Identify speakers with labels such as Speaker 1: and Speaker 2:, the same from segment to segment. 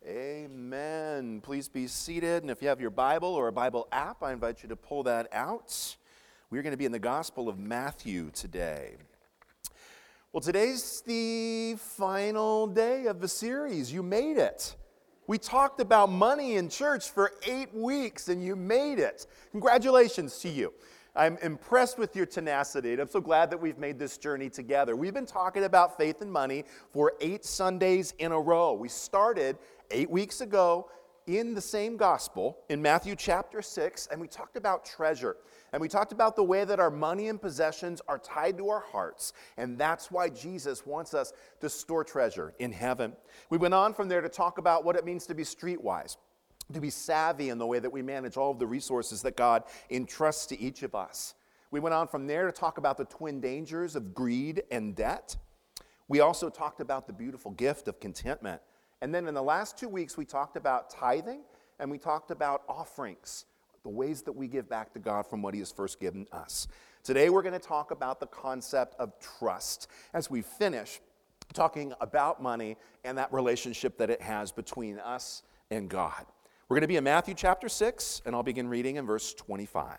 Speaker 1: Amen. Please be seated. And if you have your Bible or a Bible app, I invite you to pull that out. We're going to be in the Gospel of Matthew today. Well, today's the final day of the series. You made it. We talked about money in church for 8 weeks, and you made it. Congratulations to you. I'm impressed with your tenacity, and I'm so glad that we've made this journey together. We've been talking about faith and money for 8 Sundays in a row. We started 8 weeks ago in the same gospel in Matthew chapter 6, and we talked about treasure. And we talked about the way that our money and possessions are tied to our hearts, and that's why Jesus wants us to store treasure in heaven. We went on from there to talk about what it means to be streetwise, to be savvy in the way that we manage all of the resources that God entrusts to each of us. We went on from there to talk about the twin dangers of greed and debt. We also talked about the beautiful gift of contentment. And then in the last 2 weeks, we talked about tithing and we talked about offerings, the ways that we give back to God from what He has first given us. Today, we're going to talk about the concept of trust as we finish talking about money and that relationship that it has between us and God. We're going to be in Matthew chapter 6, and I'll begin reading in verse 25.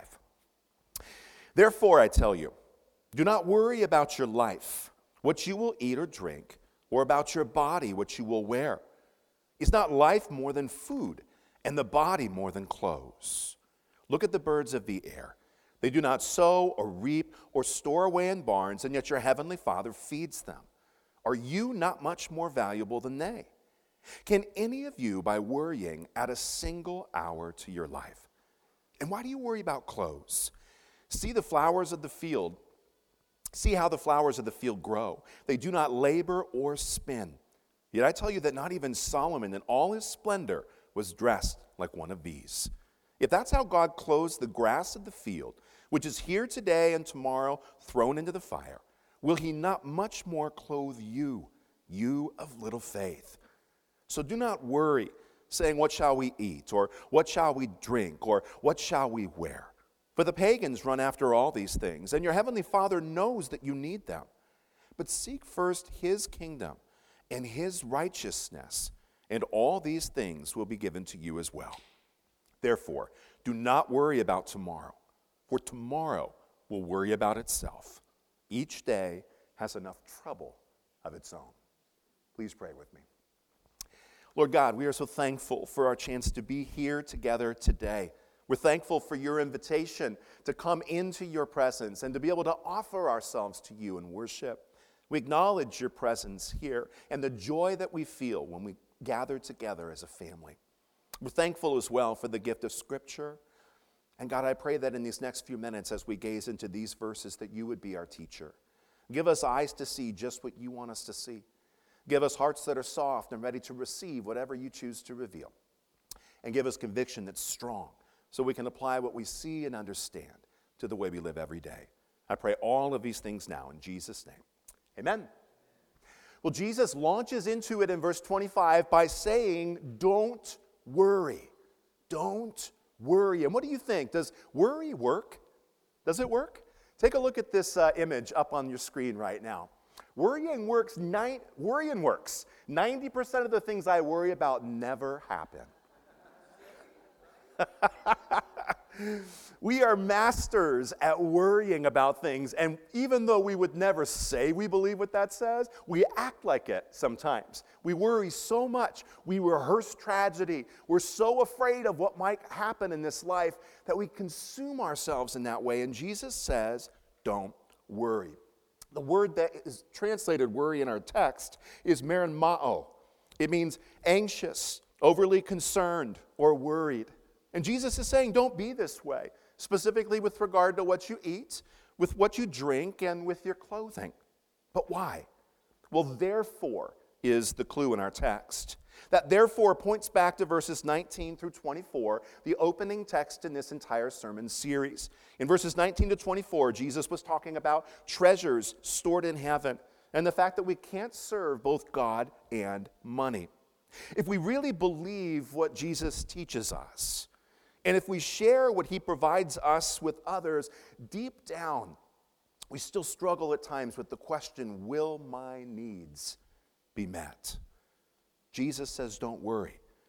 Speaker 1: Therefore, I tell you, do not worry about your life, what you will eat or drink, or about your body, what you will wear. Is not life more than food, and the body more than clothes? Look at the birds of the air. They do not sow or reap or store away in barns, and yet your heavenly Father feeds them. Are you not much more valuable than they? Can any of you, by worrying, add a single hour to your life? And why do you worry about clothes? See the flowers of the field. See how the flowers of the field grow. They do not labor or spin. Yet I tell you that not even Solomon in all his splendor was dressed like one of these. If that's how God clothes the grass of the field, which is here today and tomorrow thrown into the fire, will He not much more clothe you, you of little faith? So do not worry, saying, what shall we eat, or what shall we drink, or what shall we wear? For the pagans run after all these things, and your heavenly Father knows that you need them. But seek first His kingdom and His righteousness, and all these things will be given to you as well. Therefore, do not worry about tomorrow, for tomorrow will worry about itself. Each day has enough trouble of its own. Please pray with me. Lord God, we are so thankful for our chance to be here together today. We're thankful for your invitation to come into your presence and to be able to offer ourselves to you in worship. We acknowledge your presence here and the joy that we feel when we gather together as a family. We're thankful as well for the gift of Scripture. And God, I pray that in these next few minutes as we gaze into these verses that you would be our teacher. Give us eyes to see just what you want us to see. Give us hearts that are soft and ready to receive whatever you choose to reveal. And give us conviction that's strong so we can apply what we see and understand to the way we live every day. I pray all of these things now in Jesus' name. Amen. Well, Jesus launches into it in verse 25 by saying, don't worry. Don't worry. And what do you think? Does worry work? Does it work? Take a look at this image up on your screen right now. Worrying works. 90% of the things I worry about never happen. We are masters at worrying about things, and even though we would never say we believe what that says, we act like it sometimes. We worry so much. We rehearse tragedy. We're so afraid of what might happen in this life that we consume ourselves in that way, and Jesus says, don't worry. The word that is translated worry in our text is merimnao. It means anxious, overly concerned, or worried. And Jesus is saying, don't be this way, specifically with regard to what you eat, with what you drink, and with your clothing. But why? Well, therefore is the clue in our text. That therefore points back to verses 19 through 24, the opening text in this entire sermon series. In verses 19 to 24, Jesus was talking about treasures stored in heaven and the fact that we can't serve both God and money. If we really believe what Jesus teaches us, and if we share what he provides us with others, deep down, we still struggle at times with the question, will my needs be met? Jesus says, don't worry.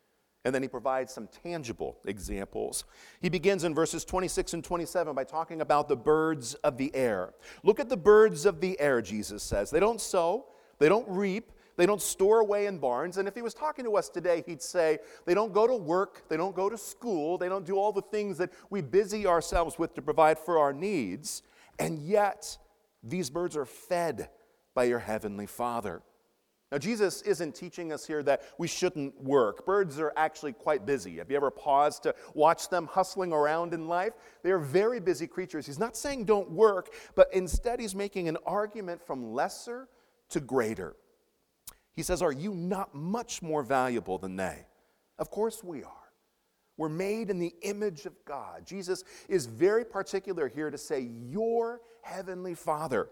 Speaker 1: And then he provides some tangible examples. He begins in verses 26 and 27 by talking about the birds of the air. Look at the birds of the air, Jesus says. They don't sow, they don't reap, they don't store away in barns. And if he was talking to us today, he'd say they don't go to work, they don't go to school, they don't do all the things that we busy ourselves with to provide for our needs. And yet, these birds are fed by your heavenly Father. Now, Jesus isn't teaching us here that we shouldn't work. Birds are actually quite busy. Have you ever paused to watch them hustling around in life? They are very busy creatures. He's not saying don't work, but instead he's making an argument from lesser to greater. He says, are you not much more valuable than they? Of course we are. We're made in the image of God. Jesus is very particular here to say, your heavenly Father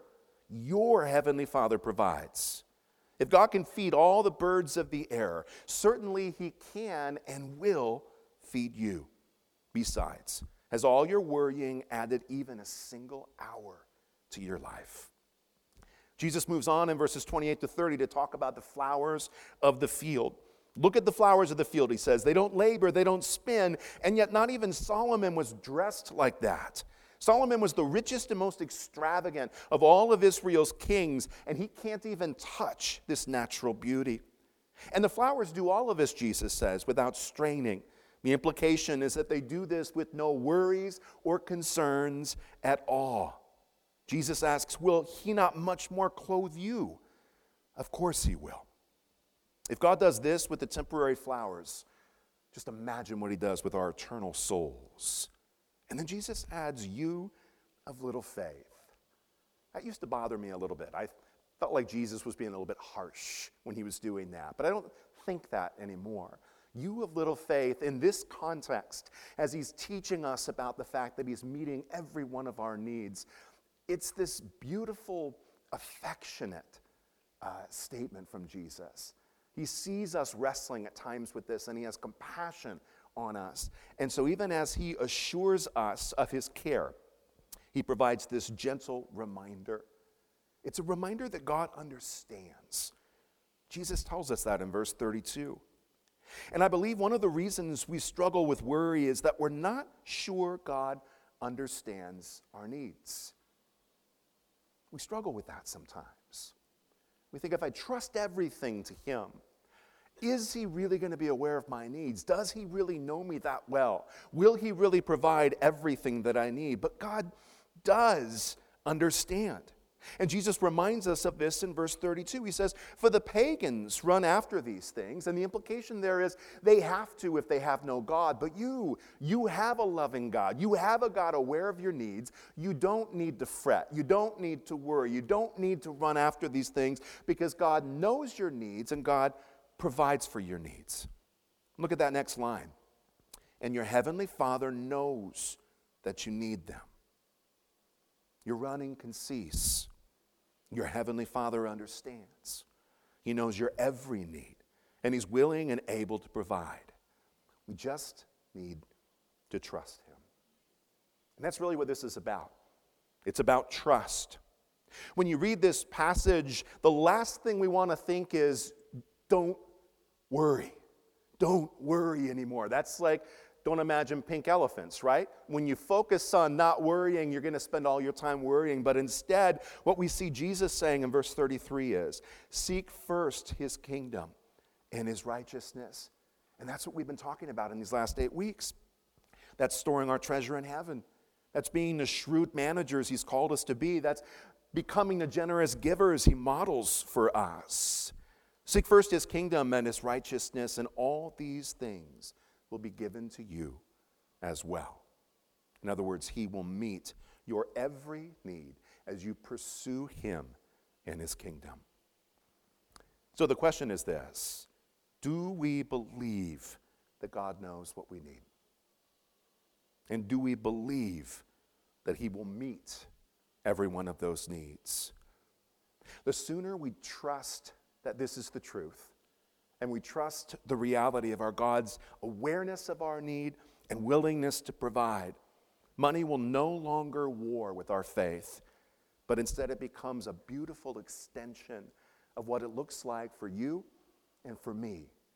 Speaker 1: provides. If God can feed all the birds of the air, certainly he can and will feed you. Besides, has all your worrying added even a single hour to your life? Jesus moves on in verses 28 to 30 to talk about the flowers of the field. Look at the flowers of the field, he says. They don't labor, they don't spin, and yet not even Solomon was dressed like that. Solomon was the richest and most extravagant of all of Israel's kings, and he can't even touch this natural beauty. And the flowers do all of this, Jesus says, without straining. The implication is that they do this with no worries or concerns at all. Jesus asks, will he not much more clothe you? Of course he will. If God does this with the temporary flowers, just imagine what he does with our eternal souls. And then Jesus adds, you of little faith. That used to bother me a little bit. I felt like Jesus was being a little bit harsh when he was doing that. But I don't think that anymore. You of little faith, in this context, as he's teaching us about the fact that he's meeting every one of our needs, it's this beautiful, affectionate statement from Jesus. He sees us wrestling at times with this, and he has compassion on us. And so even as he assures us of his care, he provides this gentle reminder. It's a reminder that God understands. Jesus tells us that in verse 32. And I believe one of the reasons we struggle with worry is that we're not sure God understands our needs. We struggle with that sometimes. We think if I trust everything to him, is he really going to be aware of my needs? Does he really know me that well? Will he really provide everything that I need? But God does understand. And Jesus reminds us of this in verse 32. He says, for the pagans run after these things, and the implication there is they have to if they have no God. But you have a loving God. You have a God aware of your needs. You don't need to fret. You don't need to worry. You don't need to run after these things because God knows your needs and God provides for your needs. Look at that next line. And your heavenly Father knows that you need them. Your running can cease. Your heavenly Father understands. He knows your every need, and he's willing and able to provide. We just need to trust him. And that's really what this is about. It's about trust. When you read this passage, the last thing we want to think is, don't worry. Don't worry anymore. That's like, don't imagine pink elephants, right? When you focus on not worrying, you're going to spend all your time worrying. But instead, what we see Jesus saying in verse 33 is, seek first his kingdom and his righteousness. And that's what we've been talking about in these last 8 weeks. That's storing our treasure in heaven. That's being the shrewd managers he's called us to be. That's becoming the generous givers he models for us. Seek first his kingdom and his righteousness, and all these things will be given to you as well. In other words, he will meet your every need as you pursue him and his kingdom. So the question is this: do we believe that God knows what we need? And do we believe that he will meet every one of those needs? The sooner we trust that this is the truth, and we trust the reality of our God's awareness of our need and willingness to provide, money will no longer war with our faith, but instead it becomes a beautiful extension of what it looks like for you and for me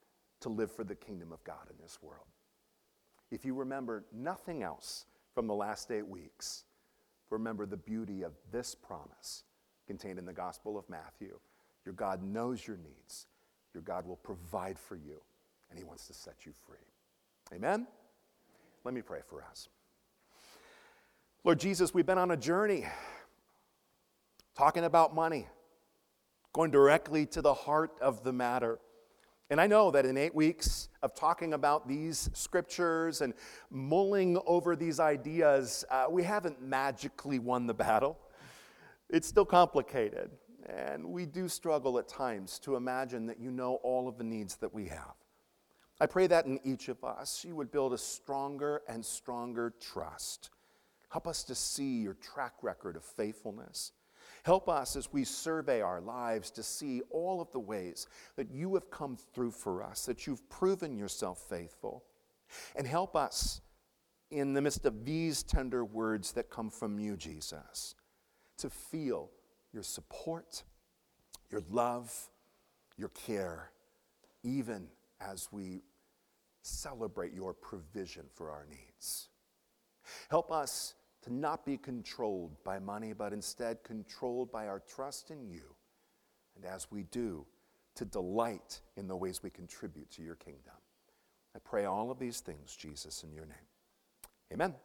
Speaker 1: to live for the kingdom of God in this world. If you remember nothing else from the last 8 weeks, remember the beauty of this promise contained in the Gospel of Matthew. Your God knows your needs. Your God will provide for you, and he wants to set you free. Amen? Let me pray for us. Lord Jesus, we've been on a journey talking about money, going directly to the heart of the matter. And I know that in 8 weeks of talking about these scriptures and mulling over these ideas, we haven't magically won the battle. It's still complicated, and we do struggle at times to imagine that you know all of the needs that we have. I pray that in each of us, you would build a stronger and stronger trust. Help us to see your track record of faithfulness. Help us as we survey our lives to see all of the ways that you have come through for us, that you've proven yourself faithful. And help us in the midst of these tender words that come from you, Jesus, to feel your support, your love, your care, even as we celebrate your provision for our needs. Help us to not be controlled by money, but instead controlled by our trust in you. And as we do, to delight in the ways we contribute to your kingdom. I pray all of these things, Jesus, in your name. Amen.